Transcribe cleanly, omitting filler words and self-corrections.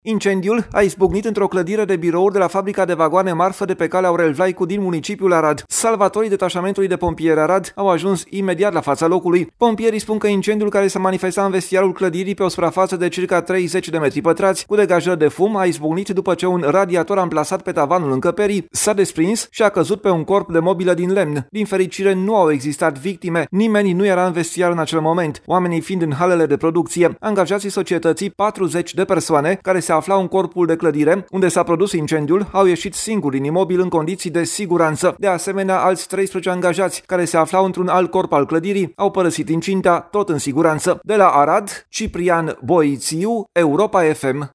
Incendiul a izbucnit într-o clădire de birouri de la fabrica de vagoane marfă de pe calea Aurel Vlaicu din municipiul Arad. Salvatorii detașamentului de pompieri Arad au ajuns imediat la fața locului. Pompierii spun că incendiul, care se manifesta în vestiarul clădirii pe o suprafață de circa 30 de metri pătrați, cu degajări de fum, a izbucnit după ce un radiator amplasat pe tavanul încăperii s-a desprins și a căzut pe un corp de mobilă din lemn. Din fericire, nu au existat victime. Nimeni nu era în vestiar în acel moment, oamenii fiind în halele de producție. Angajații societății, 40 de persoane care se aflau în corpul de clădire unde s-a produs incendiul, au ieșit singuri din imobil în condiții de siguranță. De asemenea, alți 13 angajați care se aflau într-un alt corp al clădirii au părăsit incinta tot în siguranță. De la Arad, Ciprian Boițiu, Europa FM.